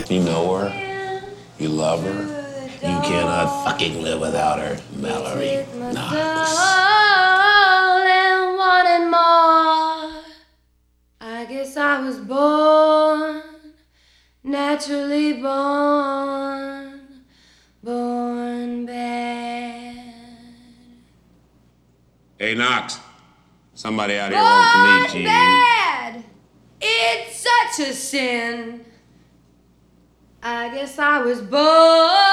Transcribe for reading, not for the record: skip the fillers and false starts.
You know her. You love her. You cannot fucking live without her, Mallory Knox. And wanted more. I guess I was born, naturally born bad. Hey, Knox. Somebody out here wants to meet you. Bad! It's such a sin. I guess I was born